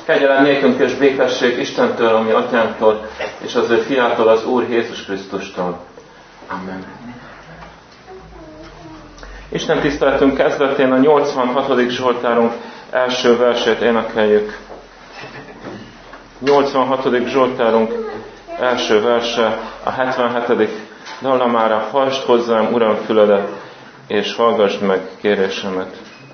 Kegyelem nékünk és békesség Istentől, ami Atyánktól, és az ő fiától, az Úr Jézus Krisztustól. Amen. Isten tiszteletünk kezdetén a 86. Zsoltárunk első versét énekeljük. 86. Zsoltárunk első verse, a 77. dallamára: hallgass hozzám, Uram, füledet, és hallgassd meg kérésemet.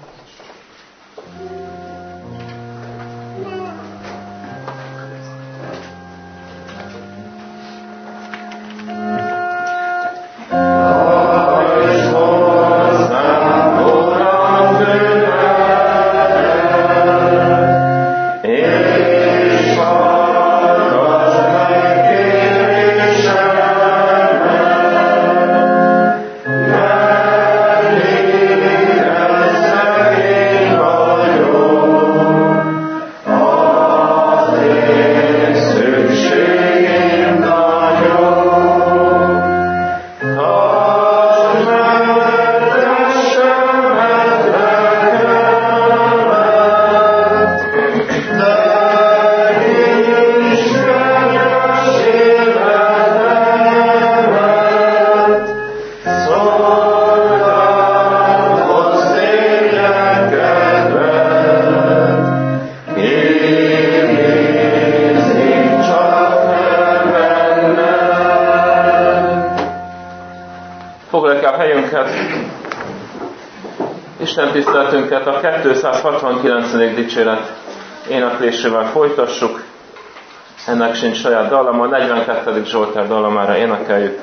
Isten tiszteletünket a 269. dicséret éneklésével folytassuk. Ennek sincs saját dallama, a 42. Zsoltár dallamára énekeljük.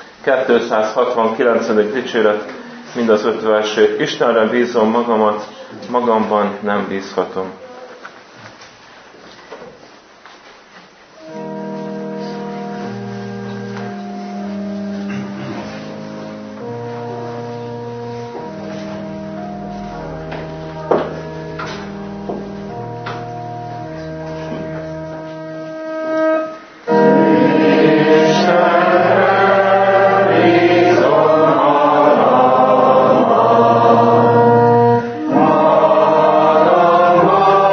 269. dicséret, mind az 5 versét. Istenre bízom magamat, magamban nem bízhatom. Oh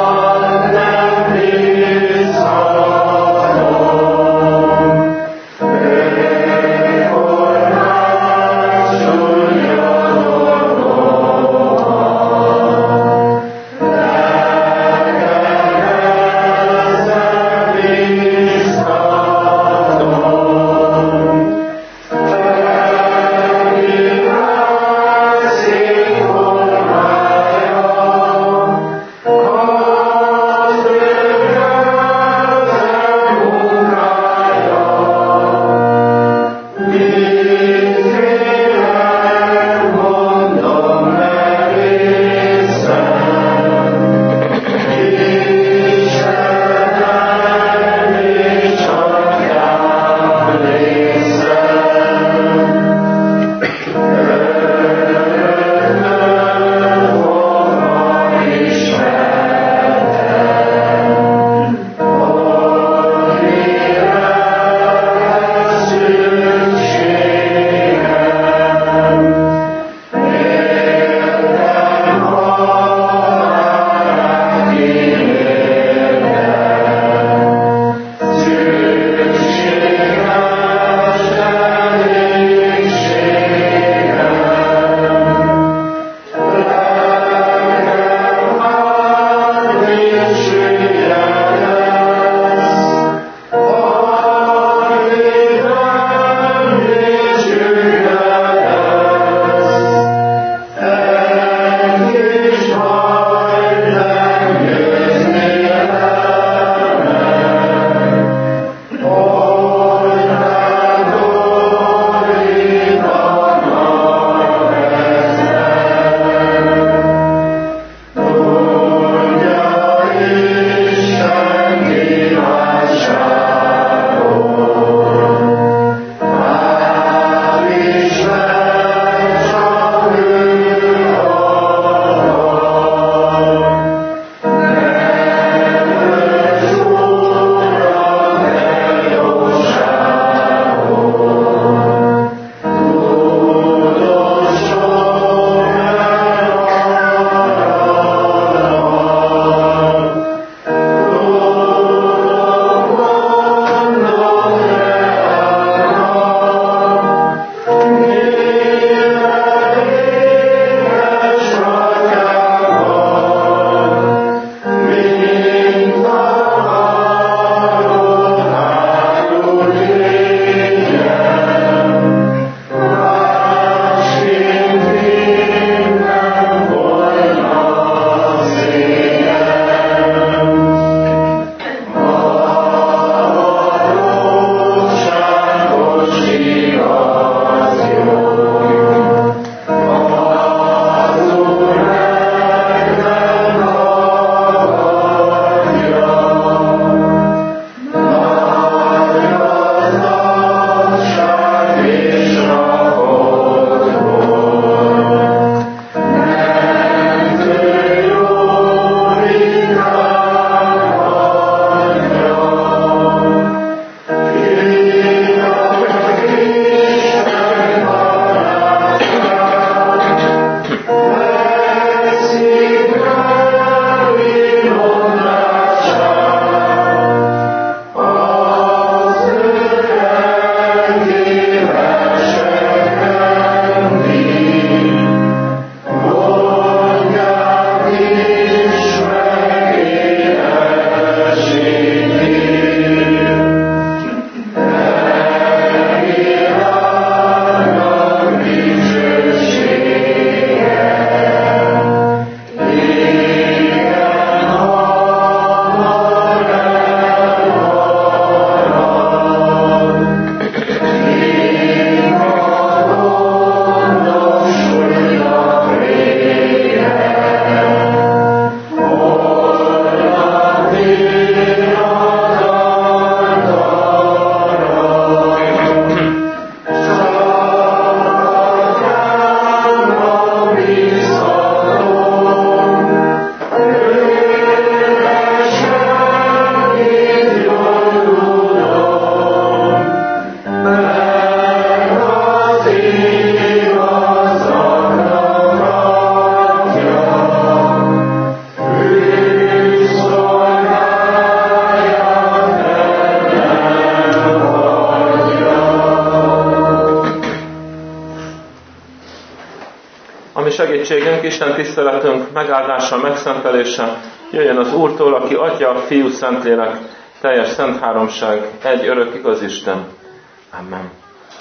segítségünk, Isten tiszteletünk megáldása, megszentelése jöjjön az Úrtól, aki Atya, Fiú, Szentlélek, teljes szent háromság, egy örök igaz Isten. Amen.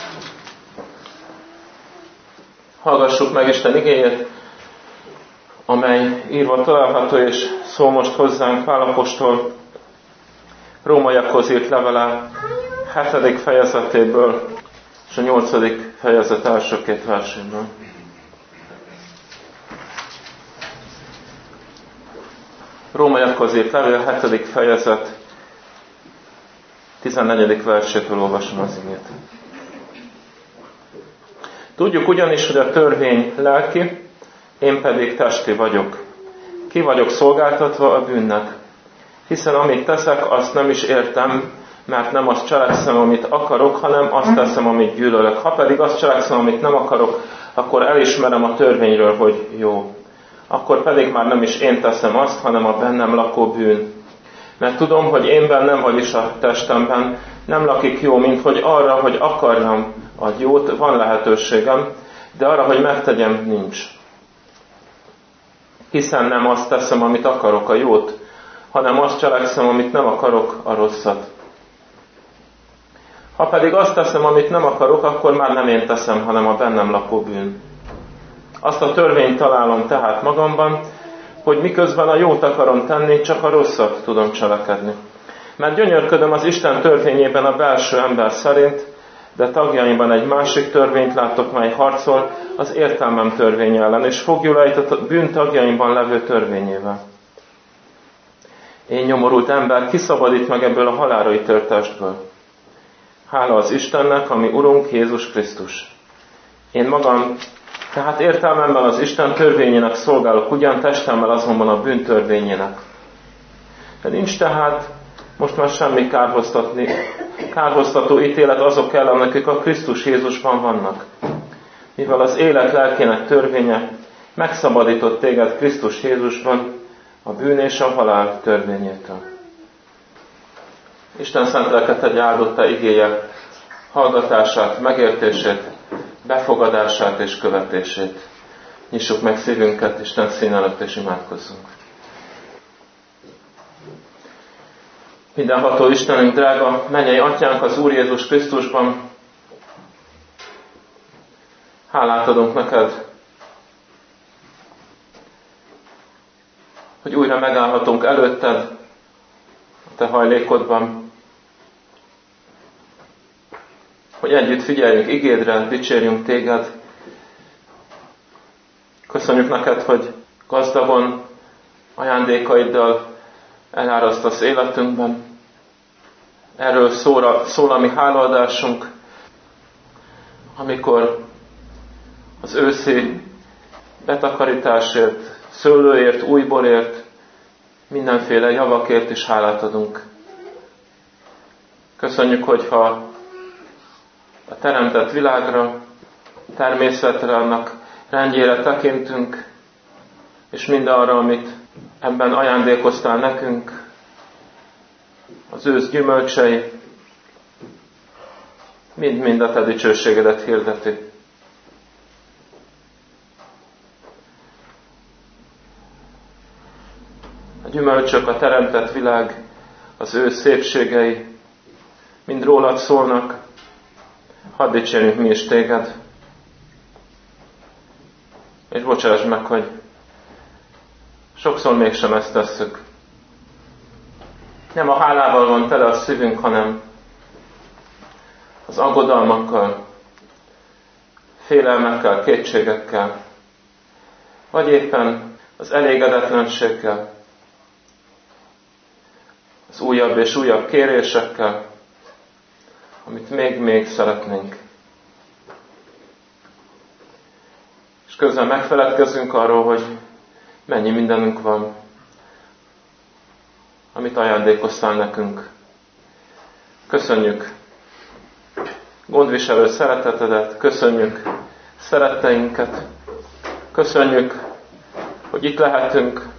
Hallgassuk meg Isten igéjét, amely írva található és szól most hozzánk Pál apostol Rómaiakhoz írt levele 7. fejezetéből és a 8. fejezet első 2 verséből. Rómaiakhoz írt levél 7. fejezet 14. versétől olvasom az igét. Tudjuk ugyanis, hogy a törvény lelki, én pedig testi vagyok. Ki vagyok szolgáltatva a bűnnek. Hiszen amit teszek, azt nem is értem, mert nem azt cselekszem, amit akarok, hanem azt teszem, amit gyűlölök. Ha pedig azt cselekszem, amit nem akarok, akkor elismerem a törvényről, hogy jó. Akkor pedig már nem is én teszem azt, hanem a bennem lakó bűn. Mert tudom, hogy én bennem, vagyis a testemben nem lakik jó, mint hogy arra, hogy akarjam a jót, van lehetőségem, de arra, hogy megtegyem, nincs. Hiszen nem azt teszem, amit akarok, a jót, hanem azt cselekszem, amit nem akarok, a rosszat. Ha pedig azt teszem, amit nem akarok, akkor már nem én teszem, hanem a bennem lakó bűn. Azt a törvényt találom tehát magamban, hogy miközben a jót akarom tenni, csak a rosszat tudom cselekedni. Mert gyönyörködöm az Isten törvényében a belső ember szerint, de tagjaimban egy másik törvényt látok, mely harcol az értelmem törvény ellen, és fogjul ejt a bűn tagjaimban levő törvényével. Én nyomorult ember, kiszabadít meg ebből a halálra ítélt testből. Hála az Istennek, ami Urunk Jézus Krisztus. Én magam, tehát értelmemben az Isten törvényének szolgálok, ugyan testemmel azonban a bűn törvényének. De nincs tehát most már semmi kárhoztató ítélet azok ellen, akik a Krisztus Jézusban vannak. Mivel az élet lelkének törvénye megszabadított téged Krisztus Jézusban a bűn és a halál törvényétől. Isten szent lelket egy áldotta igéje, hallgatását, megértését, befogadását és követését. Nyissuk meg szívünket Isten szín előtt és imádkozzunk. Mindenható Istenünk, drága mennyei Atyánk az Úr Jézus Krisztusban, hálát adunk neked, hogy újra megállhatunk előtted, a te hajlékodban, hogy együtt figyeljünk igédre, dicsérjünk téged. Köszönjük neked, hogy gazdagon ajándékaiddal elárasztasz életünkben. Erről szól a mi hálaadásunk, amikor az őszi betakarításért, szőlőért, újborért, mindenféle javakért is hálát adunk. Köszönjük, hogyha a teremtett világra, természetre, annak rendjére tekintünk, és mindarra, amit ebben ajándékoztál nekünk, az ősz gyümölcsei, mind a te dicsőségedet hirdeti. A gyümölcsök, a teremtett világ, az ő szépségei mind rólad szólnak. Hadd dicsérjünk mi is téged. És bocsáss meg, hogy sokszor mégsem ezt tesszük. Nem a hálával van tele a szívünk, hanem az aggodalmakkal, félelmekkel, kétségekkel, vagy éppen az elégedetlenséggel, az újabb és újabb kérésekkel, amit még szeretnénk. És közben megfeledkezünk arról, hogy mennyi mindenünk van, amit ajándékoztál nekünk. Köszönjük gondviselő szeretetedet, köszönjük szeretteinket, köszönjük, hogy itt lehetünk,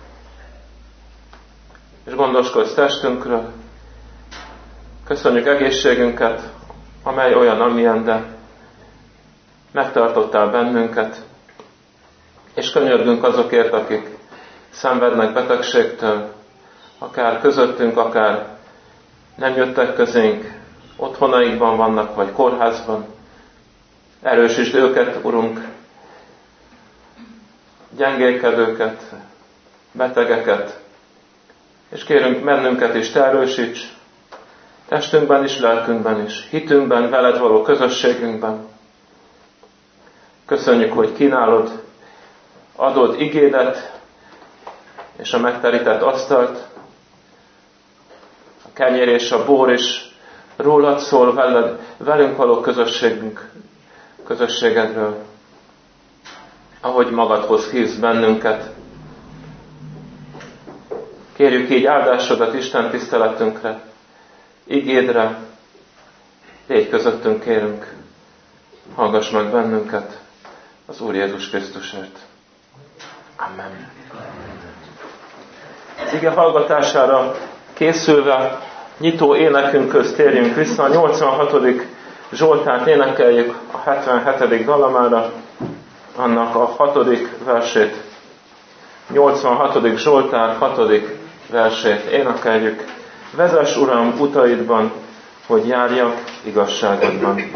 és gondoskodsz testünkről. Köszönjük egészségünket, amely olyan, amilyen, de megtartottál bennünket. És könyörgünk azokért, akik szenvednek betegségtől, akár közöttünk, akár nem jöttek közénk, otthonaikban vannak, vagy kórházban. Erősítsd őket, Urunk, gyengélkedőket, betegeket, és kérünk bennünket is, Te erősíts, testünkben is, lelkünkben is, hitünkben, veled való közösségünkben. Köszönjük, hogy kínálod, adod igédet, és a megterített asztalt, a kenyér és a bor is rólad szól, velünk való közösségedről, ahogy magadhoz hívsz bennünket. Kérjük így áldásodat Isten tiszteletünkre, igédre, légy közöttünk, kérünk, hallgass meg bennünket az Úr Jézus Krisztusért. Amen. Az ige hallgatására készülve nyitó énekünkhöz térjünk vissza. A 86. Zsoltárt énekeljük a 77. dalamára, annak a 6. versét. 86. Zsoltár 6. versét énekeljük. Vezess, Uram, utaidban, hogy járjak igazságodban.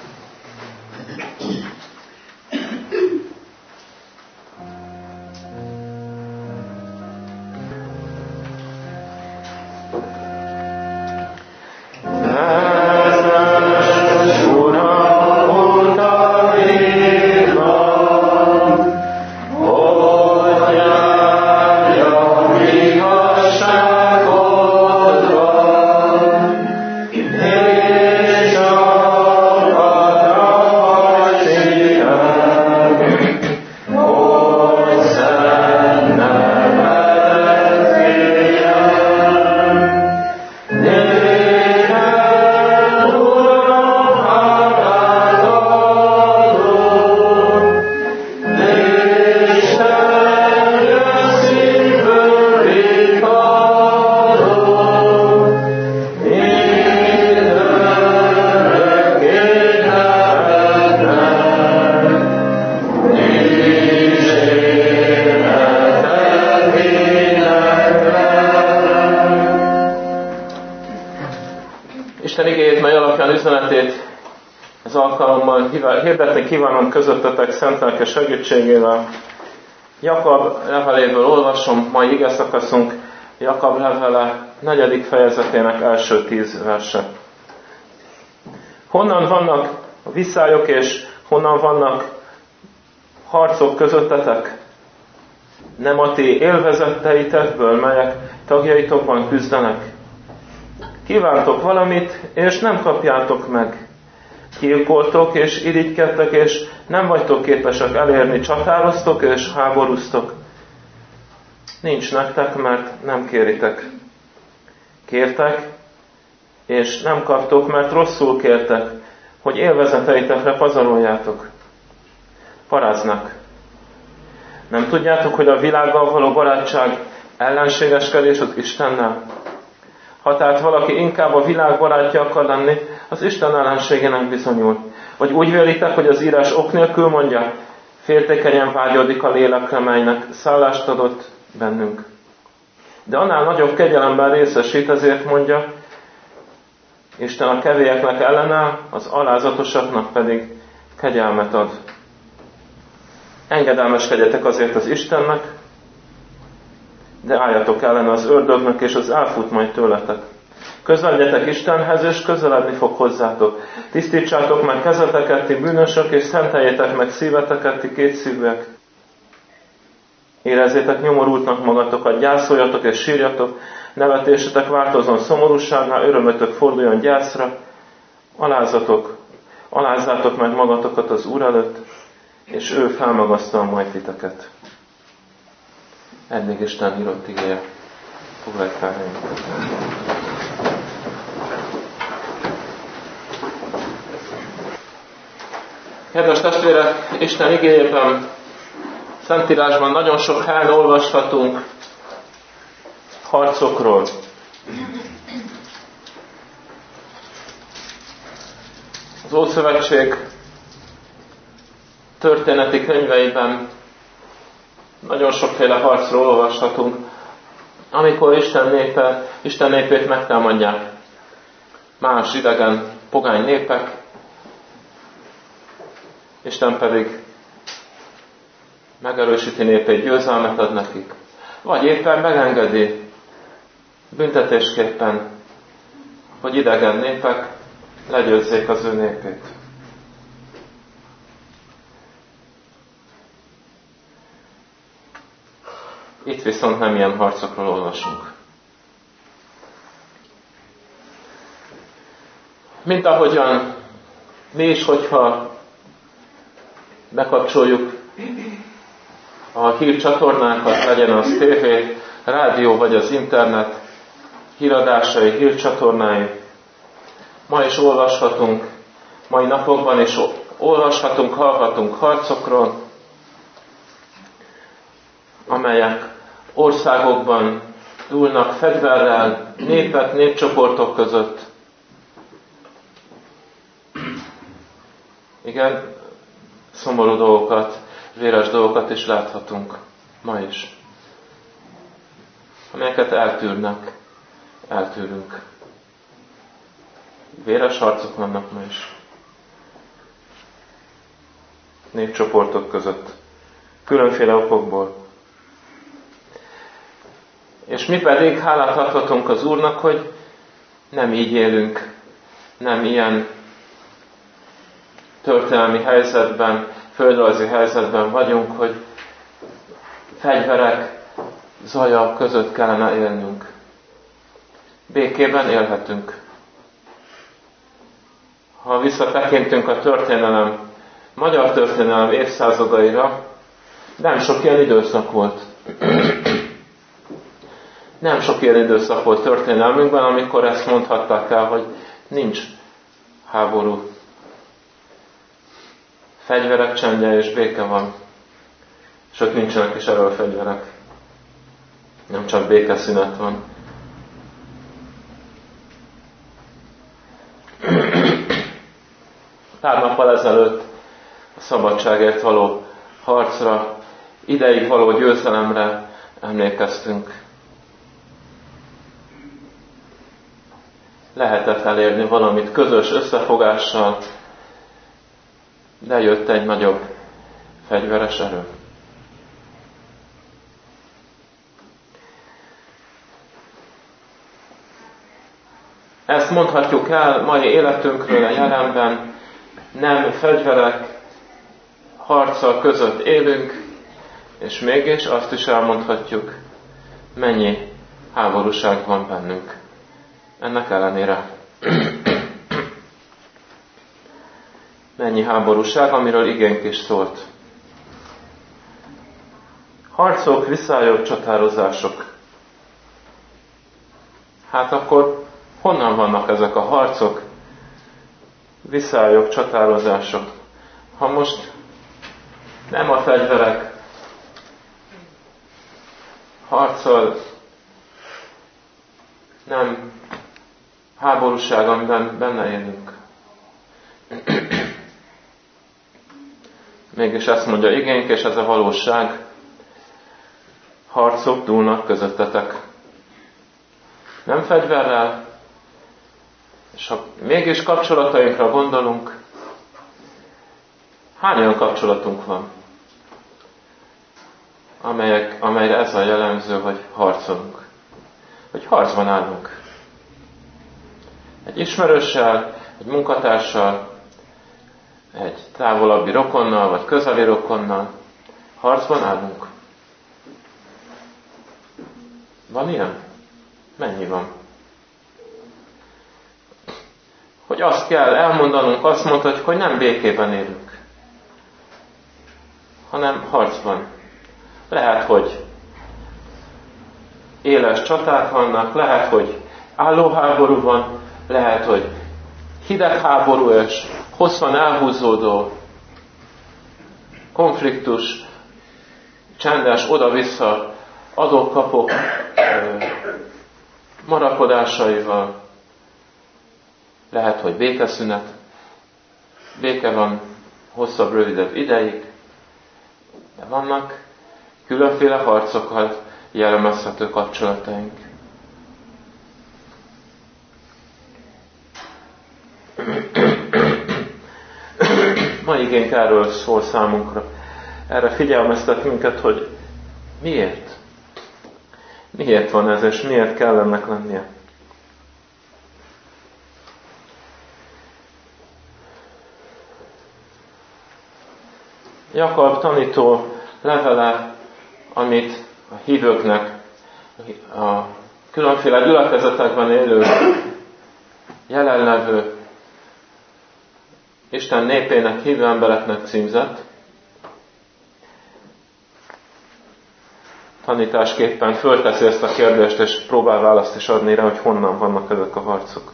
Ez alkalommal hirdetni kívánom közöttetek szent lelke segítségével. Jakab leveléből olvasom, mai igeszakaszunk Jakab levele 4. fejezetének első 10 verse. Honnan vannak viszályok és honnan vannak harcok közöttetek? Nem a ti élvezetteitekből, melyek tagjaitokban küzdenek? Kívántok valamit, és nem kapjátok meg. Gyilkoltok és irigykedtek, és nem vagytok képesek elérni, csatároztok és háborúztok. Nincs nektek, mert nem kéritek. Kértek, és nem kaptok, mert rosszul kértek, hogy élvezeteitekre pazaroljátok. Paráznak. Nem tudjátok, hogy a világgal való barátság ellenségeskedés az Istennel? Ha tehát valaki inkább a világ barátja akar lenni, az Isten ellenségének bizonyul. Vagy úgy vélitek, hogy az írás ok nélkül mondja, féltékenyen vágyodik a lélekre, melynek szállást adott bennünk. De annál nagyobb kegyelemben részesít, ezért mondja, Isten a kevélyeknek ellenáll, az alázatosaknak pedig kegyelmet ad. Engedelmeskedjetek azért az Istennek, de álljatok ellen az ördögnek, és az elfut majd tőletek. Közeledjetek Istenhez, és közeledni fog hozzátok. Tisztítsátok meg kezeteket, ti bűnösök, és szenteljétek meg szíveteket, ti kétszívűek. Érezzétek nyomorultnak magatokat, gyászoljatok és sírjatok, nevetésetek változon szomorúságnál, örömötök forduljon gyászra, alázzátok meg magatokat az Úr előtt, és ő felmagasztal majd titeket. Eddig Isten írott igéje. Foglalj fel helyünket. Kedves testvérek, Isten igéjében, Szentírásban nagyon sok helyen olvashatunk harcokról. Az Ószövetség történeti könyveiben Nagyon sokféle harcról olvashatunk, amikor Isten népét megtámadják más idegen, pogány népek, Isten pedig megerősíti népét, győzelmet ad nekik. Vagy éppen megengedi büntetésképpen, hogy idegen népek legyőzzék az ő népét. Itt viszont nem ilyen harcokról olvasunk. Mint ahogyan mi is, hogyha bekapcsoljuk a hírcsatornákat, legyen az tévé, rádió vagy az internet, híradásai, hírcsatornái. Ma is olvashatunk, mai napokban is olvashatunk, hallhatunk harcokról, amelyek országokban dúlnak fegyverrel, népek, népcsoportok között. Igen, szomorú dolgokat, véres dolgokat is láthatunk ma is, amelyeket eltűrünk. Véres harcok vannak ma is. Népcsoportok között. Különféle okokból. És mi pedig hálát adhatunk az Úrnak, hogy nem így élünk, nem ilyen történelmi helyzetben, földrajzi helyzetben vagyunk, hogy fegyverek, zaja között kellene élnünk. Békében élhetünk. Ha visszatekintünk a magyar történelem évszázadaira, nem sok ilyen időszak volt. Nem sok ilyen időszak volt történelmünkben, amikor ezt mondhatták el, hogy nincs háború. Fegyverek csendje és béke van. Sőt, nincsenek is erről fegyverek. Nem csak békeszünet van. Pár nappal ezelőtt a szabadságért való harcra, ideig való győzelemre emlékeztünk. Lehetett elérni valamit közös összefogással, de jött egy nagyobb fegyveres erő. Ezt mondhatjuk el mai életünkről a jelenben, nem fegyverek harca között élünk, és mégis azt is elmondhatjuk, mennyi háborúság van bennünk. Ennek ellenére. Mennyi háborúság, amiről igénk is szólt. Harcok, viszályok, csatározások. Hát akkor honnan vannak ezek a harcok, viszályok, csatározások? Ha most nem a fegyverek harcol, nem háborúság, amiben benne élünk. Mégis ezt mondja igénk, és ez a valóság. Harcok dúlnak közöttetek. Nem fegyverrel, és ha mégis kapcsolatainkra gondolunk, hány olyan kapcsolatunk van, amelyre ez a jellemző, hogy harcolunk. Hogy harcban állunk. Egy ismerőssel, egy munkatársal, egy távolabbi rokonnal, vagy közeli rokonnal harcban állunk. Van ilyen? Mennyi van? Hogy azt kell elmondanunk, azt mondhatjuk, hogy nem békében élünk, hanem harcban. Lehet, hogy éles csaták vannak, lehet, hogy állóháború van, lehet, hogy hidegháború és hosszan elhúzódó konfliktus, csendes, oda-vissza adok-kapok marakodásaival. Lehet, hogy békeszünet, béke van hosszabb, rövidebb ideig, de vannak különféle harcokkal jellemezhető kapcsolataink. Ma igénk erről szól számunkra. Erre figyelmeztet minket, hogy miért? Miért van ez, és miért kell ennek lennie? Jakab tanító levele, amit a hívőknek, a különféle gyülekezetekben élő, jelenlevő, Isten népének, hívő embereknek címzett. Tanításképpen fölteszi ezt a kérdést, és próbál választ is adni rá, hogy honnan vannak ezek a harcok.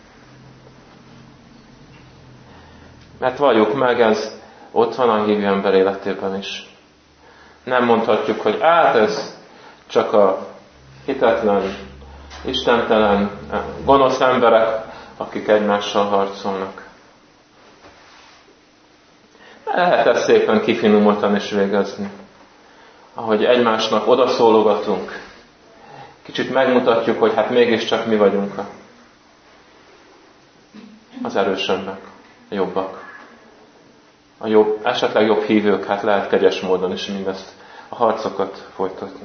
Mert valljuk meg, ez ott van a hívő ember életében is. Nem mondhatjuk, hogy ez csak a hitetlen, istentelen, gonosz emberek, akik egymással harcolnak. Lehet ezt szépen kifinomultan is végezni. Ahogy egymásnak odaszólogatunk, kicsit megmutatjuk, hogy hát mégiscsak mi vagyunk az erősebbek, a jobbak. Esetleg jobb hívők, hát lehet kegyes módon is mindezt a harcokat folytatni.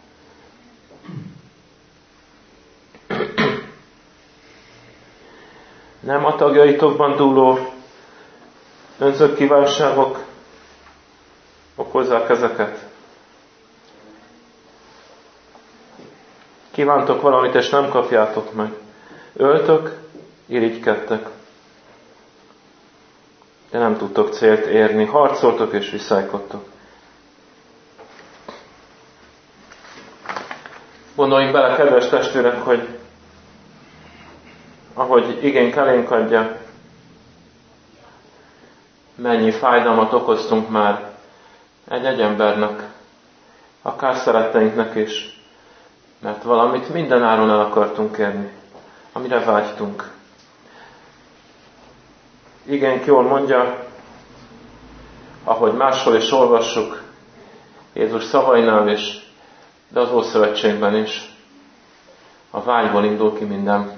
Nem a tagjaitokban dúló önzők kívánságok okozzák ezeket? Kívántok valamit, és nem kapjátok meg. Öltök, irigykedtek, de nem tudtok célt érni. Harcoltok és viszálykodtok. Gondoljunk bele, kedves testvérek, hogy ahogy igénk elénk adja, mennyi fájdalmat okoztunk már egy embernek, akár szeretteinknek is, mert valamit mindenáron el akartunk érni, amire vágytunk. Igen, jól mondja, ahogy máshol is olvassuk, Jézus szavainál is, de az Ószövetségben is, a vágyból indul ki minden.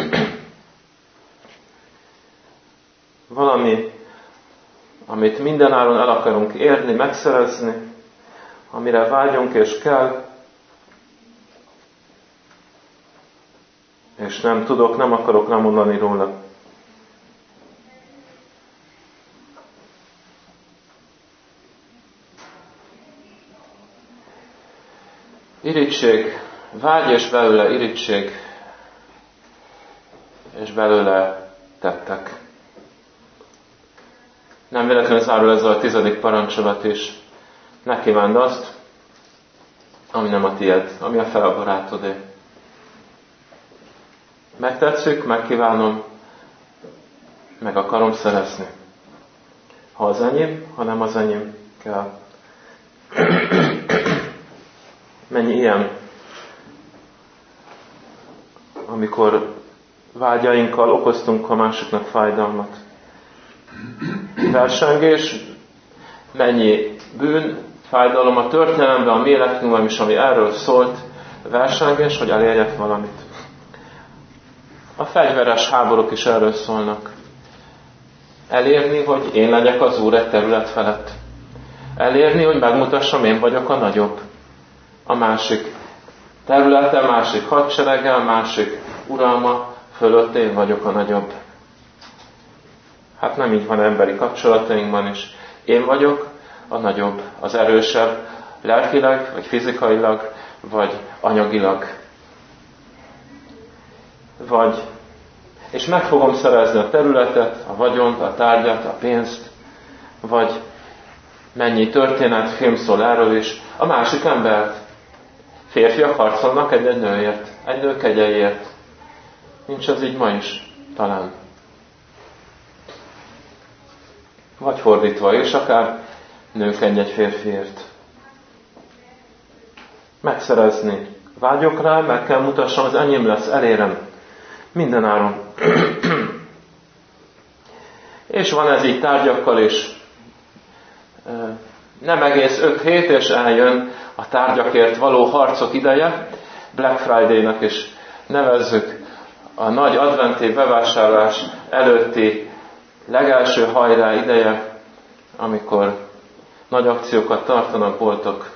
Valami, amit mindenáron el akarunk érni, megszerezni, amire vágyunk és kell, és nem tudok, nem akarok lemondani róla. Irigység, vágy és belőle irigység, és belőle tettek. Nem véletlenül zárul ezzel a 10. parancsolat is. Ne kívánd azt, ami nem a tied, ami a fele barátodé. Megtetszük, megkívánom, meg akarom szerezni. Ha az enyém, ha nem az enyém kell. Mennyi ilyen, amikor vágyainkkal okoztunk a másiknak fájdalmat. Versengés, mennyi bűn, fájdalom a történelemben, a mi életünkben is, ami erről szólt, versengés, hogy elérjek valamit. A fegyveres háborúk is erről szólnak. Elérni, hogy én legyek az Úr egy terület felett. Elérni, hogy megmutassam, én vagyok a nagyobb. A másik területe, másik hadserege, a másik uralma fölött én vagyok a nagyobb. Hát nem így van emberi kapcsolatainkban is. Én vagyok a nagyobb, az erősebb, lelkileg, vagy fizikailag, vagy anyagilag. És meg fogom szerezni a területet, a vagyont, a tárgyat, a pénzt, vagy mennyi történet, film szól erről is, a másik embert. Férfiak harcolnak egy nőért, egy nő kegyeiért. Nincs ez így ma is, talán. Vagy fordítva is, akár nők egy férfiért. Megszerezni. Vágyok rá, meg kell mutassam, az enyém lesz, elérem. Mindenáron. És van ez így tárgyakkal is. Nem egész 5 hét, és eljön a tárgyakért való harcok ideje. Black Friday-nak is nevezzük, a nagy adventi bevásárlás előtti legelső hajrá ideje, amikor nagy akciókat tartanak boltok.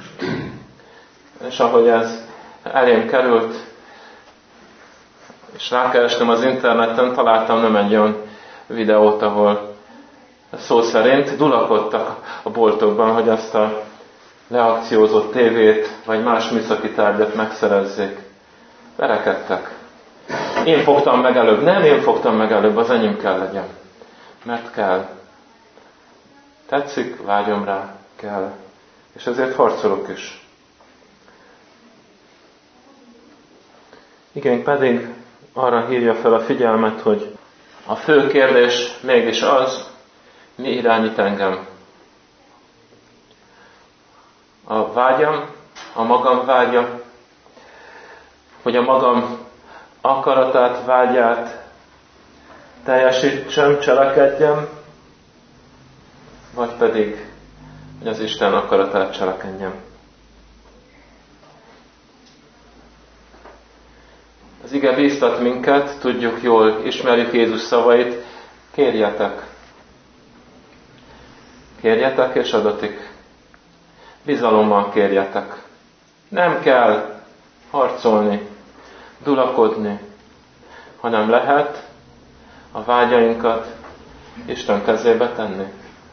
És ahogy ez elém került, és rákerestem az interneten, találtam nem egy olyan videót, ahol szó szerint dulakodtak a boltokban, hogy azt a leakciózott tévét, vagy más műszaki tárgyat megszerezzék. Verekedtek. Én fogtam meg előbb. Nem én fogtam meg előbb, az enyém kell legyen. Mert kell. Tetszik, vágyom rá, kell. És ezért harcolok is. Igen, pedig arra hívja fel a figyelmet, hogy a fő kérdés mégis az, mi irányít engem. A vágyam, a magam vágya, hogy a magam akaratát, vágyát teljesítsem, cselekedjem, vagy pedig, hogy az Isten akaratát cselekedjem. Az ige bíztat minket, tudjuk jól, ismerjük Jézus szavait, kérjetek. Kérjetek és adatik. Bizalommal kérjetek. Nem kell harcolni, dulakodni, hanem lehet a vágyainkat Isten kezébe tenni.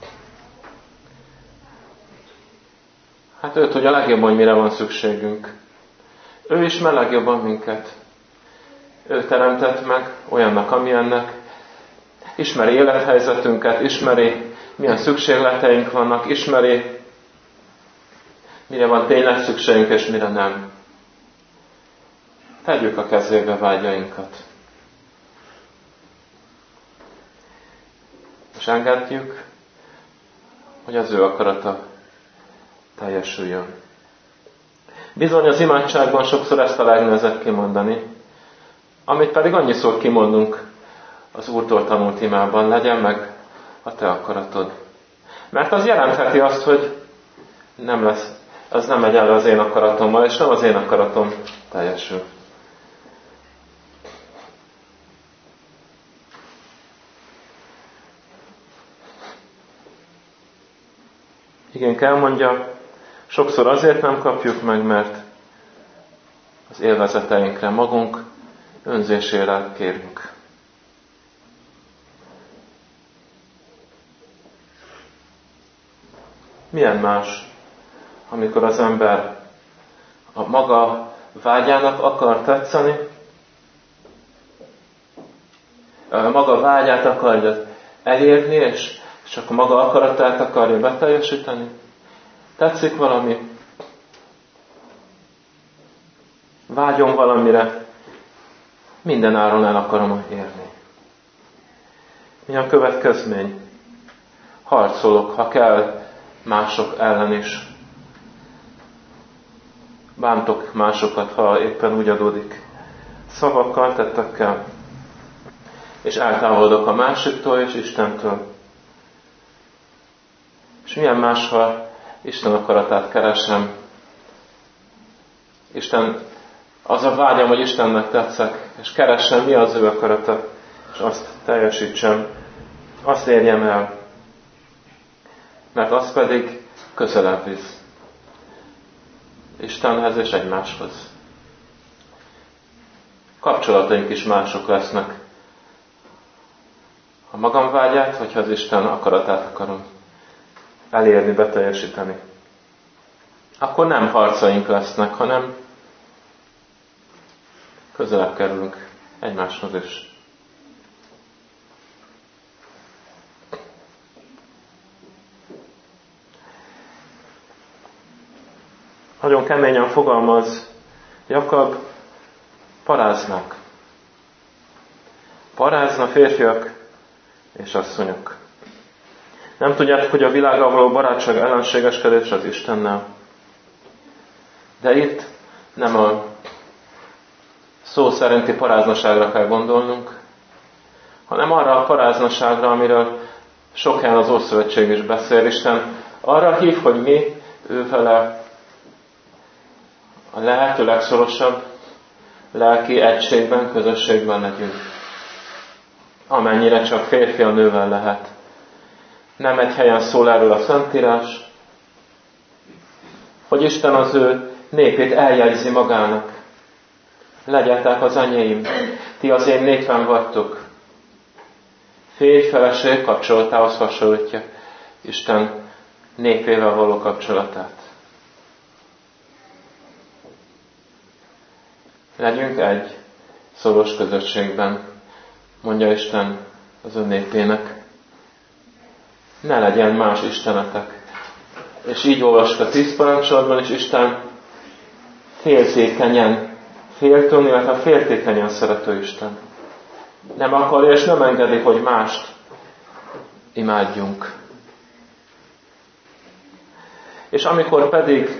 Hát ő tudja legjobban, hogy mire van szükségünk. Ő ismer legjobban minket. Ő teremtett meg olyannak, amilyennek. Ismeri élethelyzetünket, ismeri, milyen szükségleteink vannak, ismeri, mire van tényleg szükségünk, és mire nem. Tegyük a kezébe vágyainkat. És engedjük, hogy az ő akarata teljesüljön. Bizony az imádságban sokszor ezt a legnehezebb kimondani, amit pedig annyiszor kimondunk az Úrtól tanult imában, legyen meg a te akaratod. Mert az jelentheti azt, hogy nem lesz, az nem megy elő az én akaratommal, és nem az én akaratom teljesül. Igen, kell mondja, sokszor azért nem kapjuk meg, mert az élvezeteinkre magunk önzésére kérünk. Milyen más, amikor az ember a maga vágyának akar tetszeni, a maga vágyát akarja elérni, és csak a maga akaratát akarja beteljesíteni? Tetszik valami? Vágyom valamire, minden áron el akarom érni. Mi a következmény? Harcolok, ha kell, mások ellen is. Bántok másokat, ha éppen úgy adódik. Szavakkal, tettekkel. És eltávolodok a másiktól és Istentől. És milyen más, ha Isten akaratát keresem. Isten, az a vágyam, hogy Istennek tetszek, és keressem, mi az ő akarata, és azt teljesítsem, azt érjem el. Mert az pedig közelebb visz Istenhez és egymáshoz. Kapcsolataink is mások lesznek. A magam vágyát, hogyha az Isten akaratát akarom elérni, beteljesíteni. Akkor nem harcaink lesznek, hanem közelebb kerülünk egymáshoz is. Nagyon keményen fogalmaz Jakab, paráznak. Parázna férfiak és asszonyok. Nem tudjátok, hogy a világgal való barátság ellenségeskedés az Istennel. De itt nem a szó szerinti paráznaságra kell gondolnunk, hanem arra a paráznaságra, amiről sok helyen az Ószövetség is beszél. Isten Arra hív, hogy mi ővele a lehető legszorosabb lelki egységben, közösségben legyünk. Amennyire csak férfi a nővel lehet. Nem egy helyen szól erről a Szentírás, hogy Isten az ő népét eljegyzi magának. Legyetek az enyém, ti az én népem vagytok. Férj-feleség kapcsolatához hasonlítja Isten népével való kapcsolatát. Legyünk egy szoros közösségben, mondja Isten az ő népének. Ne legyen más istenetek. És így olvasd a 10 parancsolatban, és Isten féltőn, illetve féltékenyen szerető Isten. Nem akarja és nem engedi, hogy mást imádjunk. És amikor pedig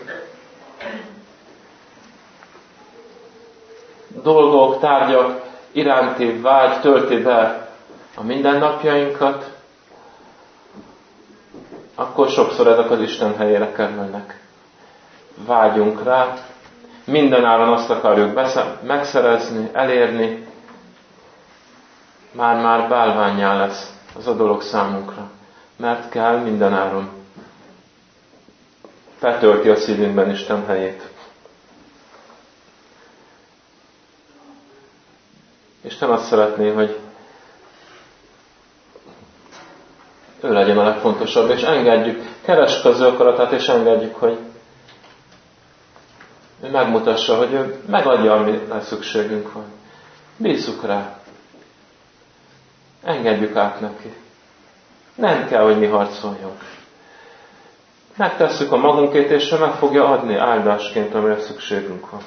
dolgok, tárgyak iránti vágy tölti be a mindennapjainkat, akkor sokszor ezek az Isten helyére kerülnek. Vágyunk rá, mindenáron azt akarjuk megszerezni, elérni, már bálvánnyá lesz az a dolog számunkra. Mert kell mindenáron. Betölti a szívünkben Isten helyét. Isten azt szeretné, hogy ő legyen a legfontosabb, és engedjük, keressük az ő akaratát, és engedjük, hogy ő megmutassa, hogy ő megadja, amire szükségünk van. Bízzuk rá. Engedjük át neki. Nem kell, hogy mi harcoljunk. Megtesszük a magunkét, és ő meg fogja adni áldásként, amire szükségünk van.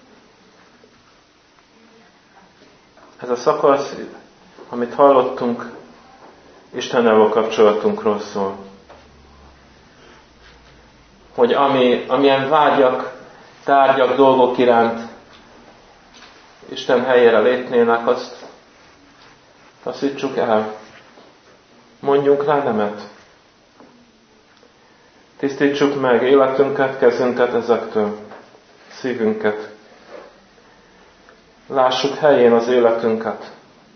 Ez a szakasz, amit hallottunk, Istennel való kapcsolatunkról szól. Hogy amilyen vágyak, tárgyak, dolgok iránt Isten helyére lépnének, azt taszítsuk el. Mondjunk rá nemet. Tisztítsuk meg életünket, kezünket ezektől, szívünket. Lássuk helyén az életünket.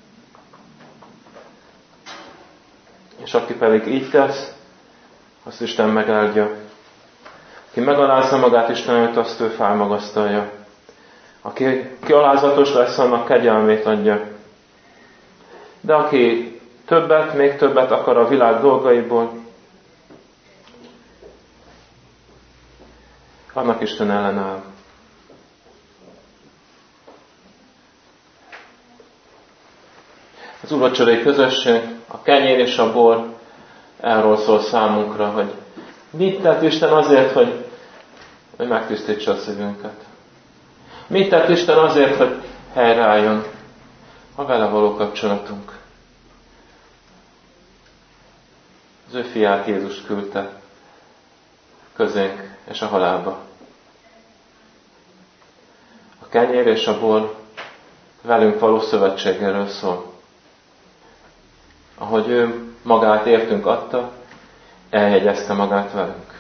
És aki pedig így tesz, azt Isten megáldja. Aki megalázza magát Isten előtt, azt ő felmagasztalja. Aki alázatos lesz, annak kegyelmét adja. De aki többet, még többet akar a világ dolgaiból, annak Isten ellenáll. Az úrvacsorai közösség, a kenyér és a bor erről szól számunkra, hogy mit tett Isten azért, hogy megtisztítsa a szívünket. Mit tett Isten azért, hogy helyreálljon a vele való kapcsolatunk. Az ő fiát Jézust küldte közénk és a halálba. A kenyér és a bor velünk való szövetségéről szól. Ahogy ő magát értünk adta, eljegyezte magát velünk.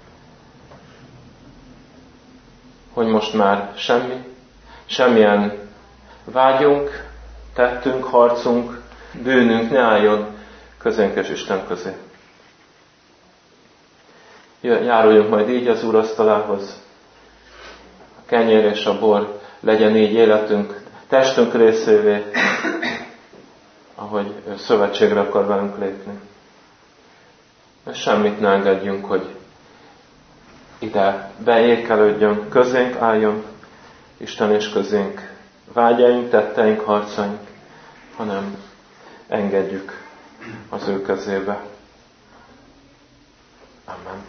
Hogy most már semmilyen vágyunk, tettünk, harcunk, bűnünk ne álljon közénk és Isten közé. Járuljunk majd így az Úr asztalához. A kenyér és a bor legyen így életünk, testünk részévé, ahogy szövetségre akar velünk lépni. És semmit ne engedjünk, hogy ide beékelődjön, közénk álljon Isten és közénk vágyaink, tetteink, harcaink, hanem engedjük az ő kezébe. Amen.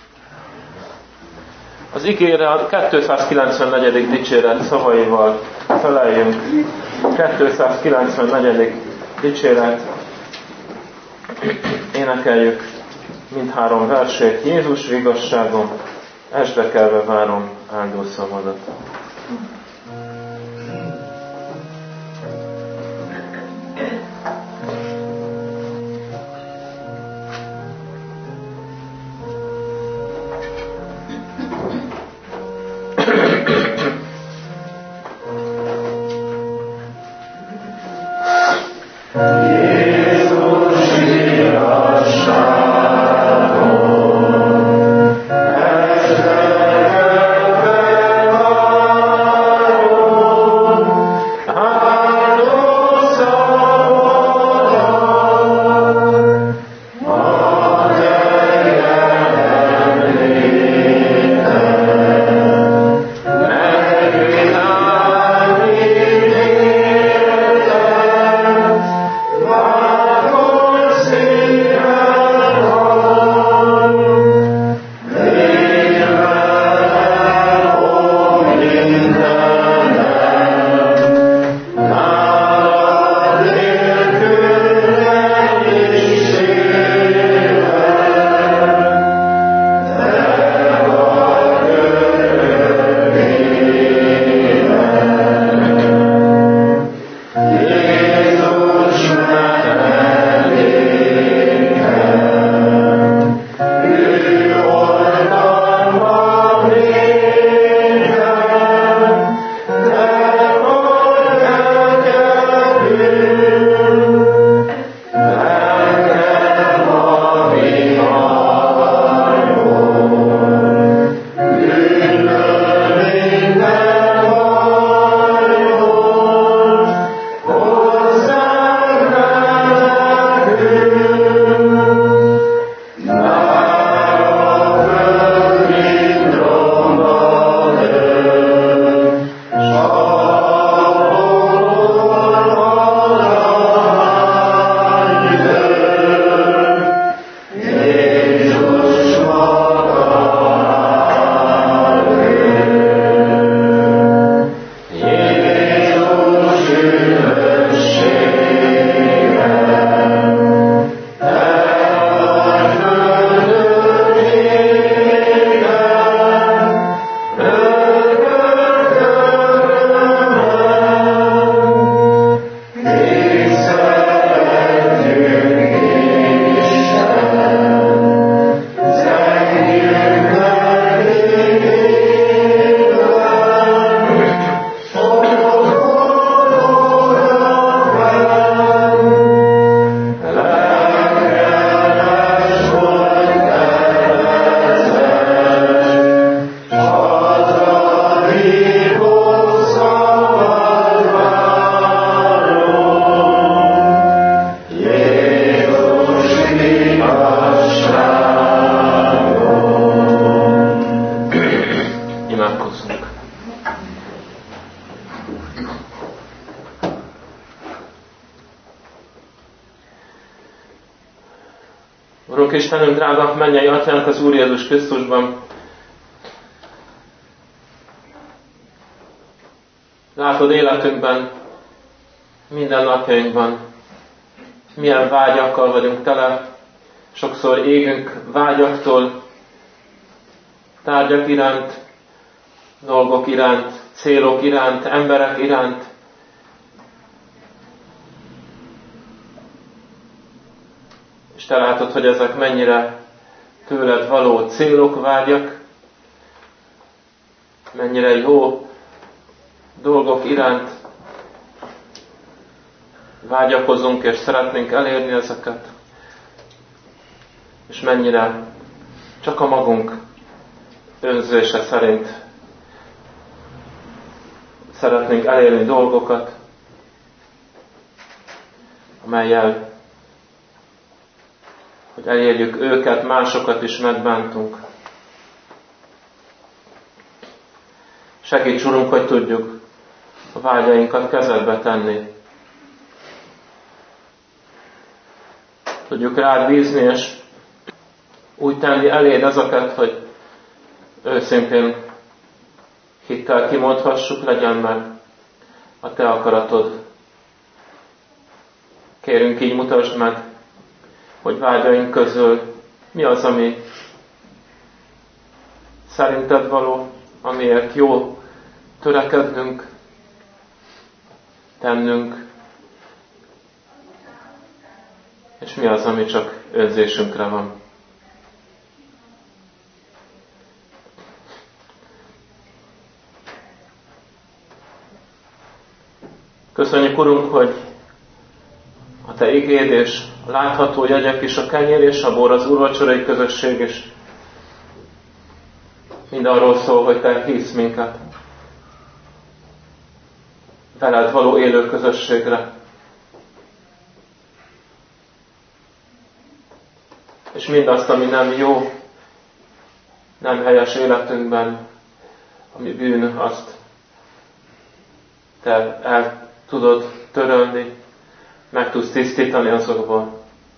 Az igére a 294. dicséret szavaival feleljünk. 294. dicséret. Énekeljük mindhárom versét. Jézus igazságom, esdekelve várom áldó szavadat. Urunk Istenünk, drága mennyei Atyánk az Úr Jézus Krisztusban, látod életünkben, minden napjainkban, milyen vágyakkal vagyunk tele, sokszor égünk vágyaktól, tárgyak iránt, dolgok iránt, célok iránt, emberek iránt. És te látod, hogy ezek mennyire tőled való célok, vágyak, mennyire jó dolgok iránt vágyakozunk, és szeretnénk elérni ezeket, és mennyire csak a magunk önzése szerint szeretnénk elérni dolgokat, amellyel, hogy elérjük őket, másokat is megbántunk. Segíts, Urunk, hogy tudjuk a vágyainkat kezedbe tenni. Tudjuk rád bízni, és úgy tenni eléd ezeket, hogy őszintén hittel kimondhassuk, legyen meg a te akaratod. Kérünk, így mutasd meg, hogy vágyaink közül mi az, ami szerinted való, amiért jó törekednünk, tennünk, és mi az, ami csak önzésünkre van. Köszönjük, Urunk, hogy a te igéd és a látható jegyek is, a kenyér és a bor, az úrvacsorai közösség is mind arról szól, hogy te hívsz minket veled való élő közösségre. És mindazt, ami nem jó, nem helyes életünkben, ami bűn, azt te el tudod törölni, meg tudsz tisztítani azokból.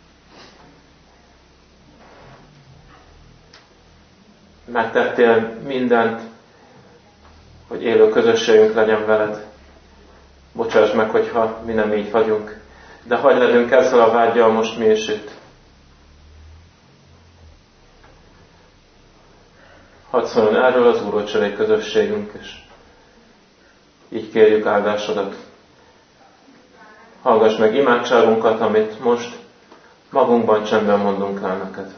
Megtettél mindent, hogy élő közösségünk legyen veled. Bocsáss meg, hogyha mi nem így vagyunk, de hadd legyünk ezzel a vággyal most mi is itt. Hadd szóljon erről az úrvacsorai közösségünk is. Így kérjük áldásodat. Hallgass meg imádságunkat, amit most magunkban csendben mondunk el neked.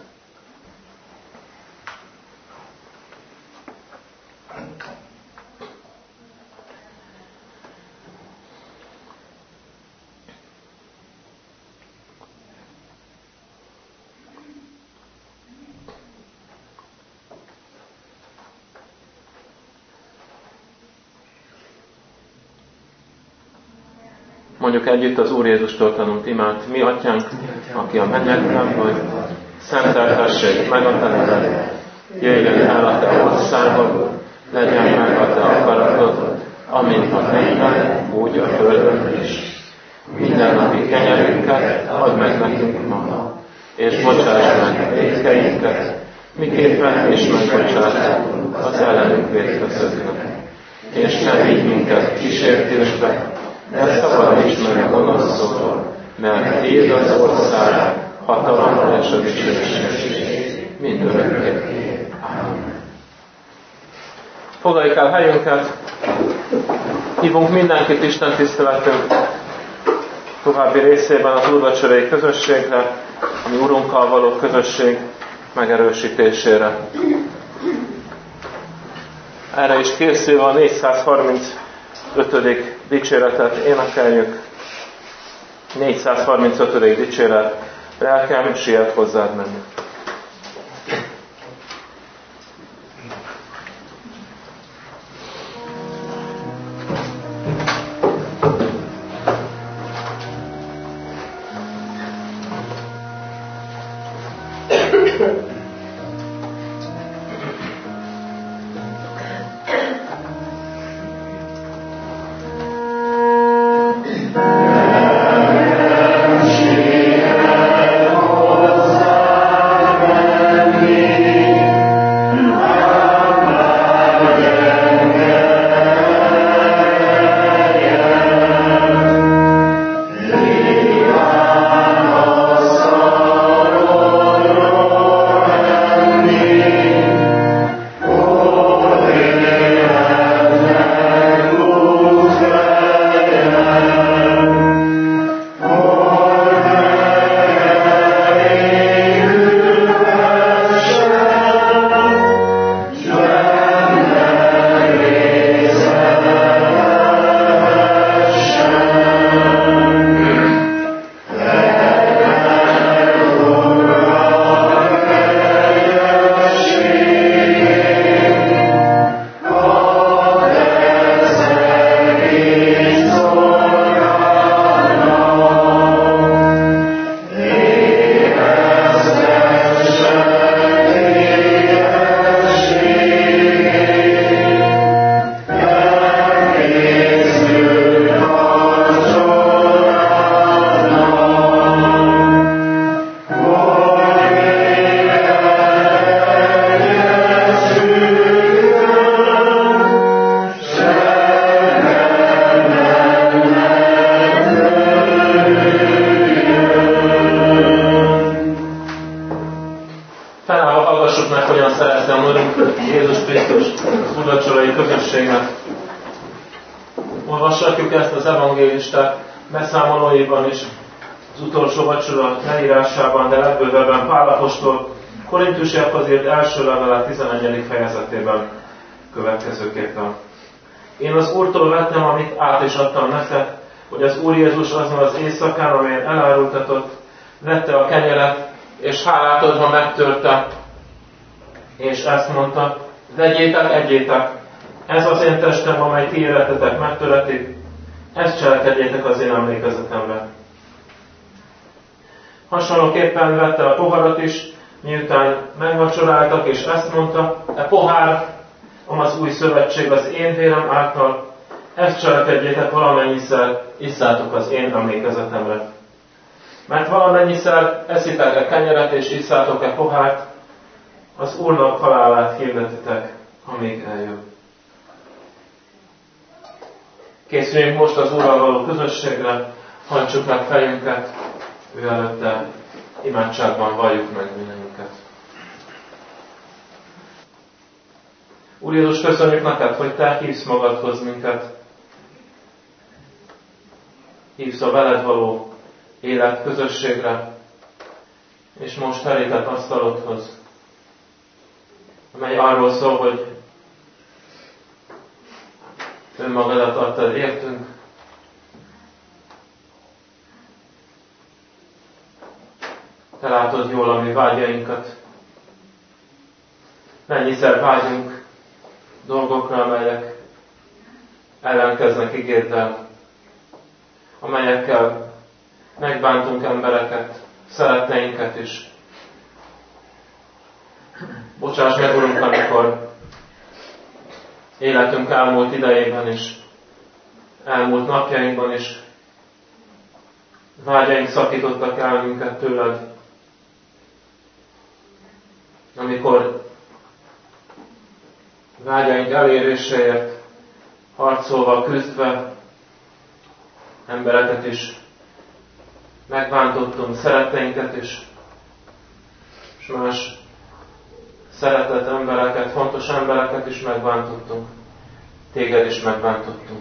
Mondjuk együtt az Úr Jézustól tanult imát. Mi, Atyánk, aki a mennyekben vagy, szenteltessék meg a te neved. Jöjjön el a te országod, legyen meg a te akaratod, amint a mennyben, úgy a földön is. Mindennapi kenyerünket add meg nekünk ma, és bocsáss meg vétkeinket, miképpen mi is megbocsátunk az ellenünk vétkezőknek. És ne vigy minket kísértésbe, de szabadíts meg a gonosztól, mert tiéd az ország, hatalom és a dicsőség mindörökké. Amen. Foglaljuk el helyünket, hívunk mindenkit Isten tiszteletünk további részében az úrvacsorai közösségre, ami Urunkkal való közösség megerősítésére. Erre is készülve a 435. dicséretet énekeljük. 435. dicséret. Lelkem, siet hozzád menni. Siet hozzád az evangélisták beszámolóiban is, az utolsó vacsora leírásában, de legbővebben Pál apostol Korintusiakhoz írt első levele 11. fejezetében következőképpen. Én az Úrtól vettem, amit át is adtam nektek, hogy az Úr Jézus azon az éjszakán, amelyen elárultatott, vette a kenyeret, és hálát adva megtörte, és ezt mondta, vegyétek, egyétek, ez az én testem, amely ti életetek megtöretik, ezt cselekedjétek az én emlékezetemre. Hasonlóképpen vette a poharat is, miután megvacsoráltak, és ezt mondta, e pohár, az új szövetség az én vérem által, ezt cselekedjétek valamennyiszer, isszátok az én emlékezetemre. Mert valamennyiszer eszitek-e kenyeret, és isszátok-e pohárt, az Úrnak halálát hirdetitek, amíg eljön. Készüljünk most az Úrral való közösségre, hajtsuk meg fejünket, ő előtte imádságban valljuk meg bűneinket. Úr Jézus, köszönjük neked, hogy te hívsz magadhoz minket. Hívsz a veled való élet közösségre, és most terített asztalodhoz, amely arról szól, hogy önmagadat adtad értünk, te látod jól a mi vágyainkat. Mennyiszer vágyunk dolgokra, amelyek ellenkeznek igéddel, amelyekkel megbántunk embereket, szeretteinket is. Bocsáss meg, Urunk, amikor életünk elmúlt idejében is, elmúlt napjainkban is vágyaink szakítottak el minket tőled. Amikor vágyaink eléréséért harcolva, küzdve embereket is megbántottunk, szeretteinket is, és más szeretett embereket, fontos embereket is megbántottunk, téged is megbántottunk.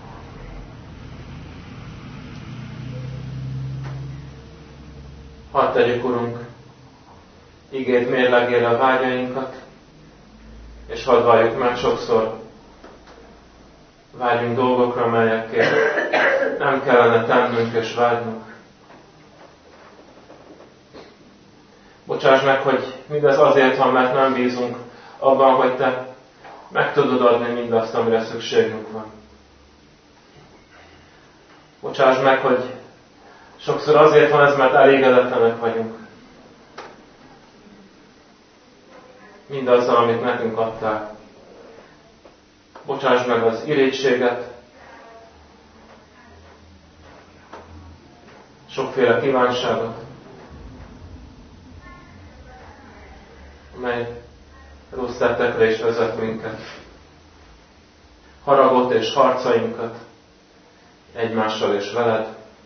Hadd tegyük, Urunk, igéd mérlegére a vágyainkat, és hadd valljuk meg sokszor, vágyunk dolgokra, amelyekért nem kellene tennünk és vágynunk. Bocsáss meg, hogy mindez azért van, mert nem bízunk abban, hogy te meg tudod adni mindazt, amire szükségünk van. Bocsáss meg, hogy sokszor azért van ez, mert elégedetlenek vagyunk. Mindazzal, amit nekünk adtál. Bocsáss meg az irítséget, sokféle kívánságot, amely rossz tettekre is vezet minket. Haragot és harcainkat egymással és veled.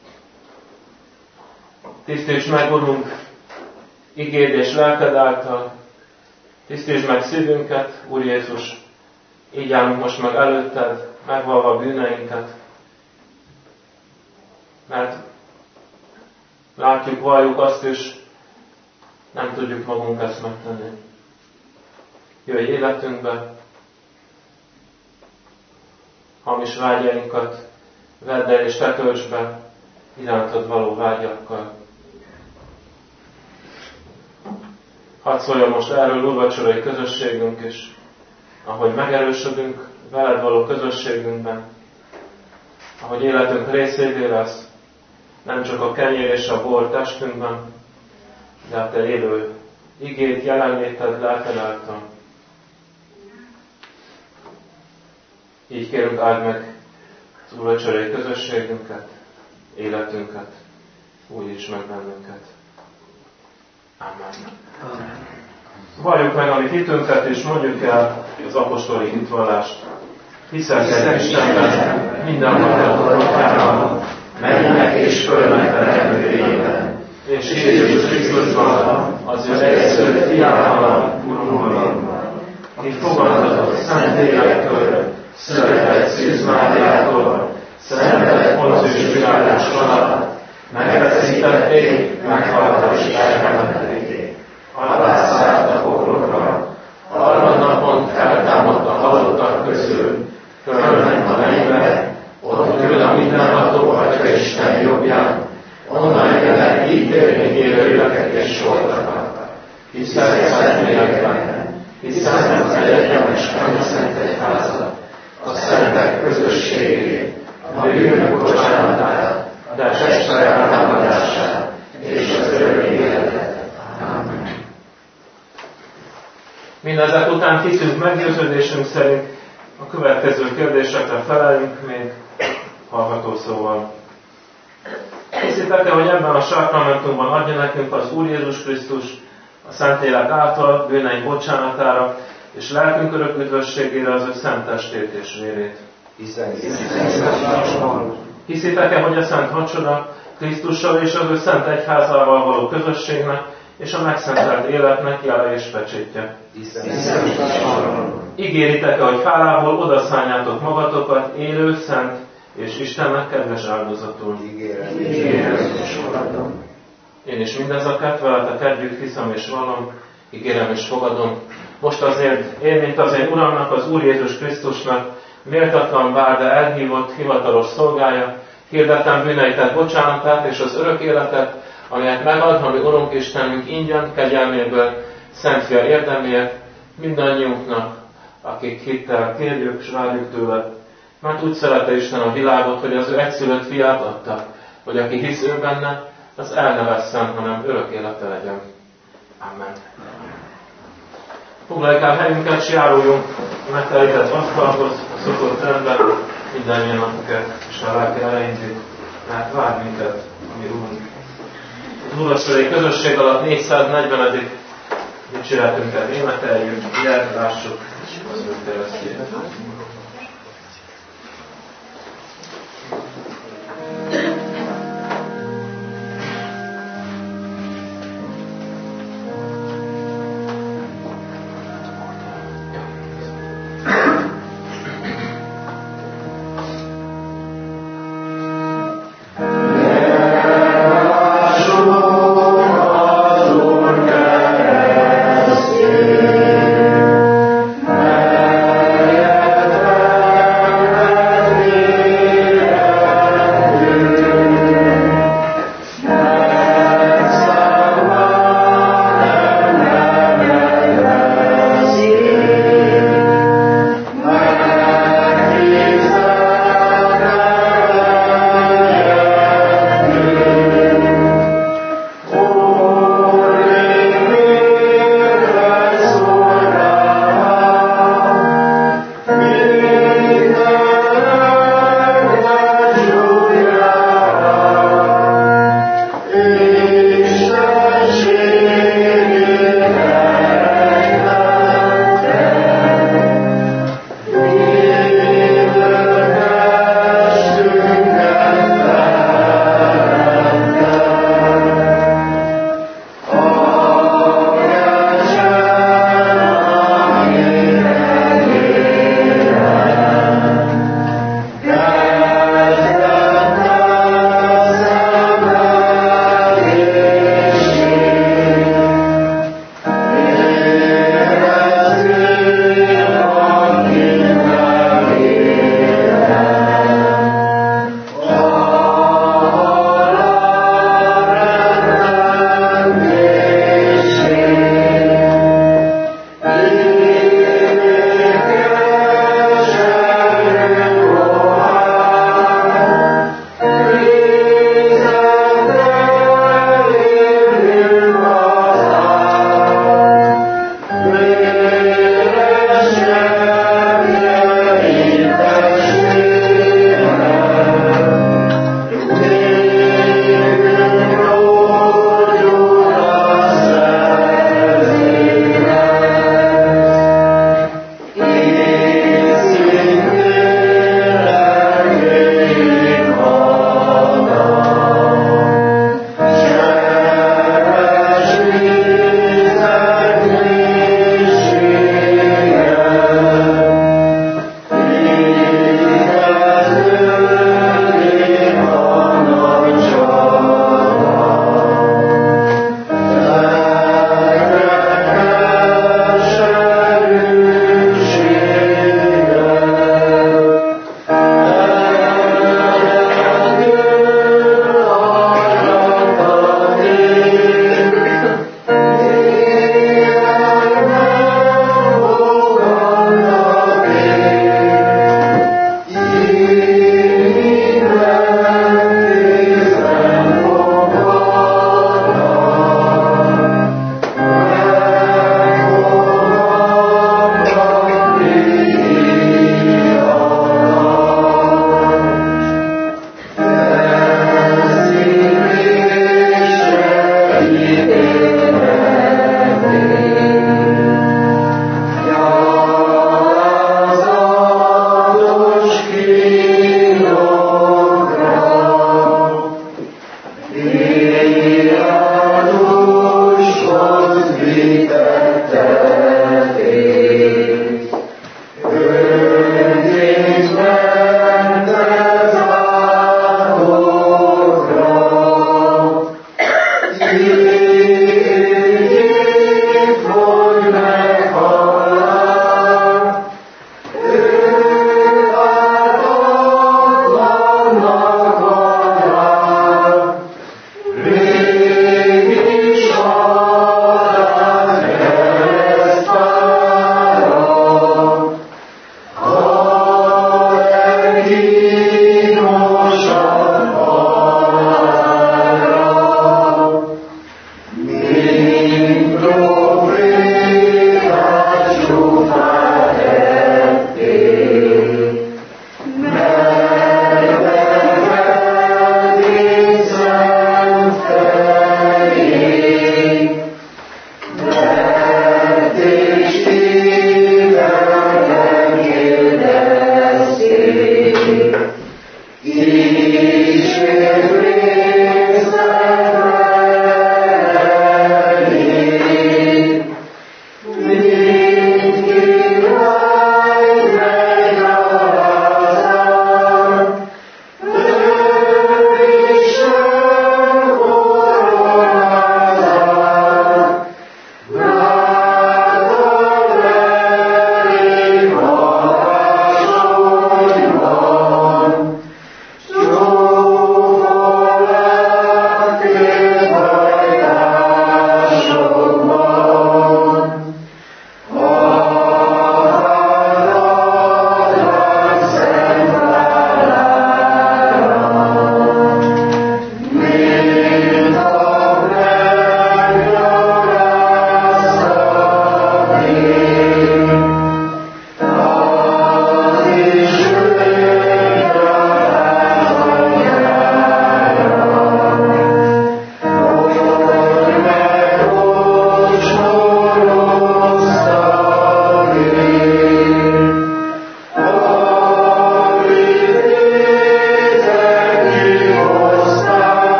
Tisztítsd meg, Urunk, igéd és lelked által, tisztítsd meg szívünket, Úr Jézus, így állunk most meg előtted, megvalva bűneinket, mert látjuk, valljuk azt is, nem tudjuk magunk ezt megtenni. Jöjj életünkbe, hamis vágyainkat vedd el és te töltsd be irántad való vágyakkal. Hadd szóljon most erről úrvacsorai közösségünk is, ahogy megerősödünk veled való közösségünkben, ahogy életünk részévé lesz, nem csak a kenyér és a bor testünkben, de a te élő igéd, jelenléted, lelked által. Így kérünk, áld meg az úrvacsorai közösségünket, életünket, újíts meg bennünket. Amen. Valljuk meg a mi hitünket, és mondjuk el az apostoli hitvallást. Hiszek egy Istenben, mindenható Atyában, mennek és fölnek teremtőjében, és Jézus Krisztusban, az ő egyszülött fiával, Urunkban, akit fogadtatott Szent Lélektől, született Szűz Máriától, Szenvedett Poncius Pilátus alatt, megfeszítették, meghaltak és eltemették. Alá szállt a poklokra, harmadnapon feltámadt a halottak közül, fölment a mennybe, ott ül a mindenható Atya Isten jobbján, onnan jönnek ítélni élő lélekek és sordakat. Hiszek szentlélekben, hiszem az egyetemes Szent Egyházat, a szentek közösségét, a bűnök bocsánatát, a test feltámadását és az örök életet. Amen. Mindezek után hiszünk meggyőződésünk szerint, a következő kérdésekre feleljünk még hallgatószóval. Hiszitek-e, hogy ebben a sákramentumban adja nekünk az Úr Jézus Krisztus a Szentlélek által bűneink bocsánatára és lelkünk örök üdvösségére az ő szent testét és vérét? Hiszitek-e, hogy a Szent Vacsora Krisztussal és az ő szent egyházával való közösségnek és a megszentelt életnek jele és pecsétje? Ígéritek-e, hogy hálából odaszánjátok magatokat élő, szent és Istennek kedves áldozatul? Ígérem. Én is mindezeket veletek együtt hiszem és vallom, ígérem és fogadom. Most azért én, mint az én Uramnak, az Úr Jézus Krisztusnak, méltatlan bár, de elhívott, hivatalos szolgája, hirdetem bűneitek bocsánatát és az örök életet, amelyet megad, ami Urunk Istenünk ingyen, kegyelméből, Szent Fia érdeméért, mindannyiunknak, akik hittel kérjük és várjuk tőle. Mert úgy szerette Isten a világot, hogy az ő egyszülött fiát adta, hogy aki hisz ő benne, az el ne vesszen, hanem örök élete legyen. Amen. Foglaljuk el helyünket, és járuljunk a megtelített asztalhoz, a szokott rendben, mindannyian, akiket Isten lelke elindít, mert vár minket, ami Úrunk. Az Úrvacsori közösség alatt 440. dicséretünket énekeljük, ide lássuk az ő keresztjét. Yeah.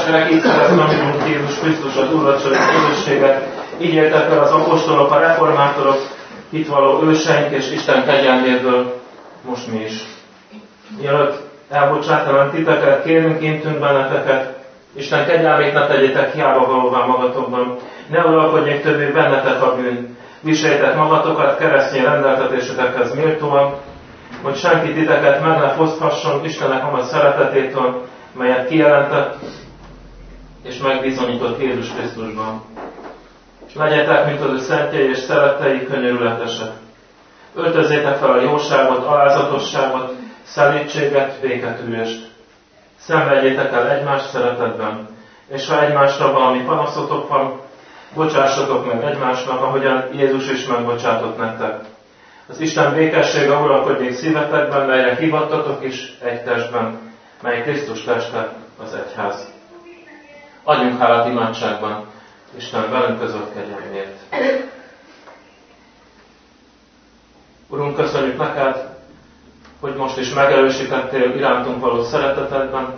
testvérek, így szeretném a Jézus Krisztus az úrvacsori közösséget. Így éltek el az apostolok, a reformátorok, hitvalló őseink és Isten kegyelméből most mi is. Mielőtt elbocsátanánk titeket, kérünk, intünk benneteket, Isten kegyelmét ne tegyétek hiába valóvá magatokban, ne uralkodjék többé bennetek a bűn. Viseljétek magatokat keresztény rendeltetésetekhez méltóan, hogy senki titeket meg ne foszthasson Istennek amaz szeretetétől, melyet kijelentett és megbizonyított Jézus Krisztusban. Legyetek, mint az ő szentjei és szerettei, könyörületesek. Öltözzétek fel a jóságot, alázatosságot, szelídséget, béketűrést. Szenvedjétek el egymást szeretetben, és ha egymásra valami panaszotok van, bocsássatok meg egymásnak, ahogyan Jézus is megbocsátott nektek. Az Isten békessége uralkodjék szívetekben, melyre hívattatok is egy testben, mely Krisztus teste, az egyház. Adjunk hálát imádságban Isten velünk között kegyelmért. Urunk, köszönjük neked, hogy most is megerősítettél irántunk való szeretetedben.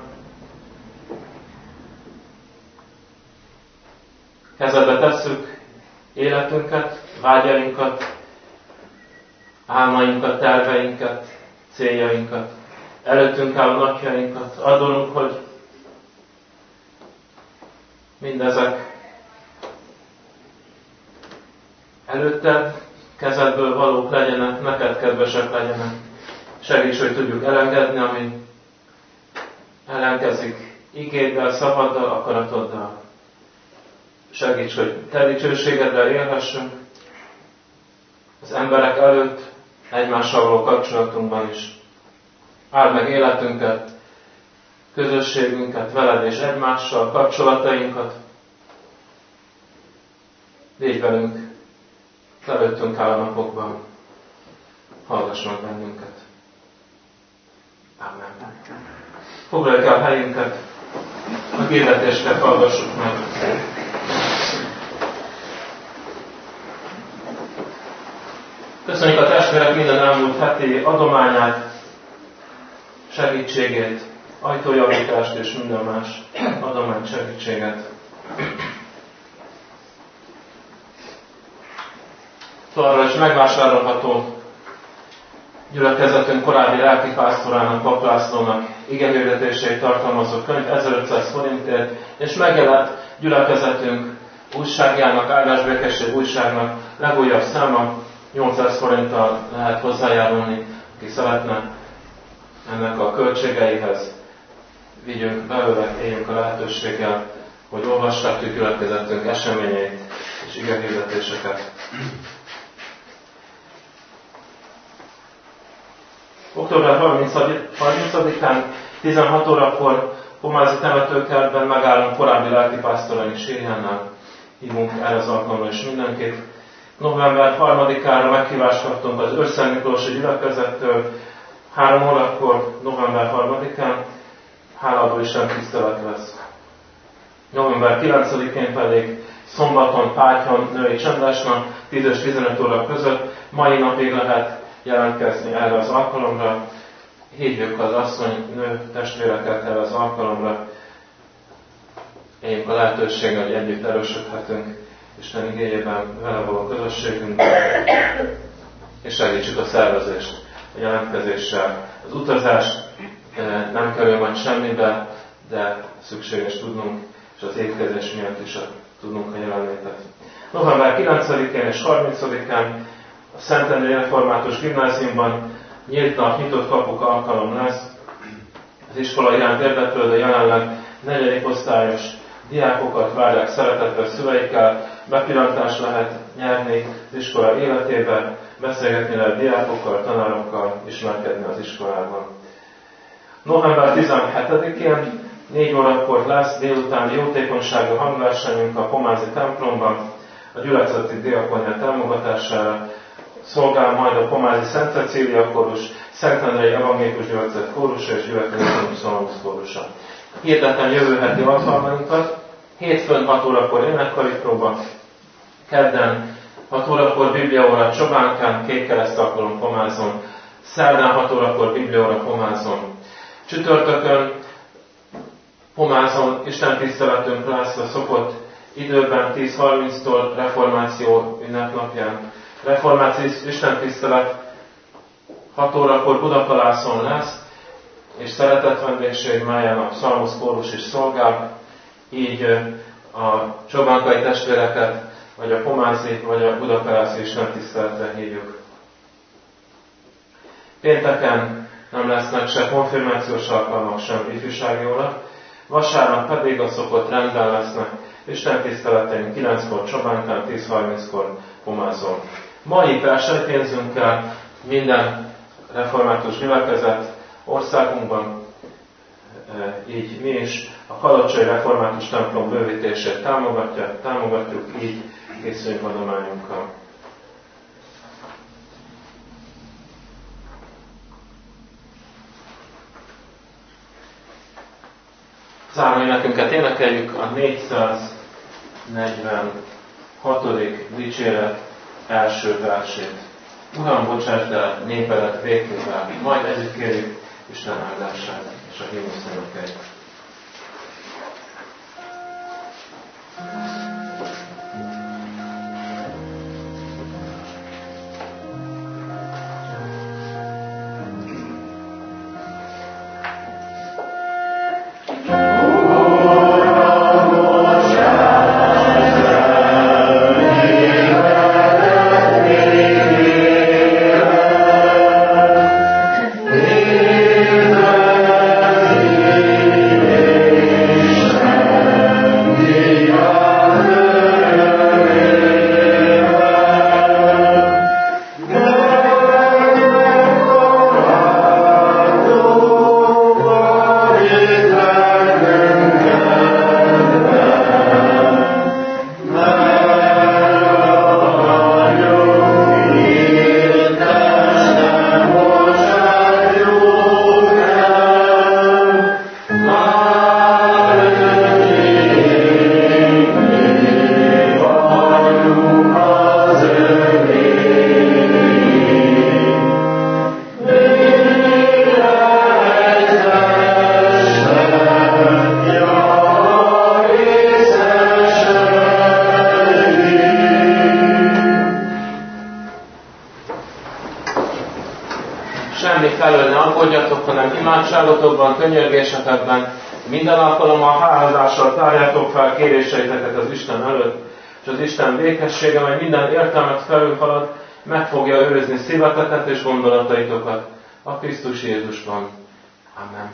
Kezedbe tesszük életünket, vágyainkat, álmainkat, terveinket, céljainkat. Előttünk álló napjainkat. Adunk, hogy mindezek előtted, kezedből valók legyenek, neked kedvesek legyenek. Segíts, hogy tudjuk elengedni, ami ellenkezik igéddel, szavaddal, akaratoddal. Segíts, hogy te dicsőségeddel élhessünk az emberek előtt, egymással való kapcsolatunkban is. Áld meg életünket, közösségünket veled és egymással, kapcsolatainkat. Légy velünk, előttünk áll a napokban. Hallgass meg bennünket. Amen. Foglaljuk el helyünket, a hirdetéseket hallgassuk meg. Köszönjük a testvérek minden elmúlt heti adományát, segítségét, ajtójavítást és minden más adomány segítséget. Továbbra is megvásárolható gyülekezetünk korábbi lelkipásztorának, Pap Lászlónak igehirdetéseit tartalmazó könyv 1500 forintért, és megjelent gyülekezetünk újságjának, Áldásbékesség újságnak legújabb száma, 800 forinttal lehet hozzájárulni, aki szeretne ennek a költségeihez. Vigyünk belőle, éljünk a lehetőséggel, hogy olvashatjuk gyülekezetünk eseményeit és igehirdetéseket. Október 30-án 16 órakor Pomázi temetőkertben megállunk korábbi lelkipásztoraink sírjánál. Hívunk erre az alkalomra is mindenkit. November 3-ára meghívást kaptunk az Őrszent Miklósi gyülekezettől. 3 órakor, november 3-án hálaadó Isten tisztelet lesz. November 9-én pedig szombaton Pátyhon női csendesnap 10 és 15 óra között. Mai napig lehet jelentkezni erre az alkalomra. Hívjuk az asszony, nő testvéreket erre az alkalomra. Éljünk a lehetőséggel, hogy együtt erősödhetünk Isten igéjében, vele való közösségünkben, és segítsük a szervezést a jelentkezéssel. Az utazás nem kerül majd semmibe, de szükséges tudnunk, és az étkezés miatt is tudnunk a jelenlétet. November 9-én és 30-án a Szentendrei Református Gimnáziumban nyílt nap, nyitott kapuk alkalom lesz. Az iskola iránt érdeklődő jelenleg 4. osztályos diákokat várják szeretettel szüleikkel, bepillantást lehet nyerni az iskola életébe, beszélgetni lehet diákokkal, tanárokkal, ismerkedni az iskolában. November 17-én 4 órakor lesz délutáni jótékonysági hangversenyünk a Pomázi templomban, a gyülekezeti diakonia támogatására. Szolgál majd a Pomázi Szent Cecília kórus, Szentendrei Evangélikus Gyülekezet kórusa és Gyülekezeti Szolomusz kórusa. Hirdetem jövő heti alkalmainkat. Hétfőn 6 órakor énekkari próba, kedden 6 órakor bibliaóra Csobánkán, Kékkereszt alkalom Pomázon, szerdán 6 órakor bibliaóra Pomázon. Csütörtökön Pomázon Isten tiszteletünk lesz a szokott időben 10:30-tól reformáció ünnepnapján. Reformáció Isten tisztelet 6 órakor Budakalászon lesz, és szeretett vendégség, melyen a Psalmusz kórus is szolgál, így a csobánkai testvéreket, vagy a pomázi, vagy a budakalászi Isten tiszteletre hívjuk. Pénteken nem lesznek se konfirmációs alkalmak, sem ifjúsági óra, vasárnap pedig a szokott rendben lesznek Isten tiszteleteink 9-kor Csobánkán, 10:30-kor Pomázon. Mai persejpénzünkkel minden református gyülekezet országunkban, így mi is a Kalocsai Református templom bővítését támogatjuk, így készülünk adományunkkal. Záró énekünket énekeljük, a 446. dicséret első versét. Uram, bocsásd el népedet végkével, majd együtt kérjük Isten áldását és a himnusz énekeljük. Imádságotokban, könyörgésetekben, minden alkalommal hálázással tárjátok fel kéréseiteket az Isten előtt, és az Isten békessége, mely minden értelmet felülhalad, meg fogja őrizni szíveteket és gondolataitokat a Krisztus Jézusban. Amen.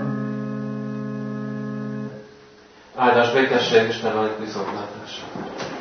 Áldás, békesség, Isten velük viszontlátásra.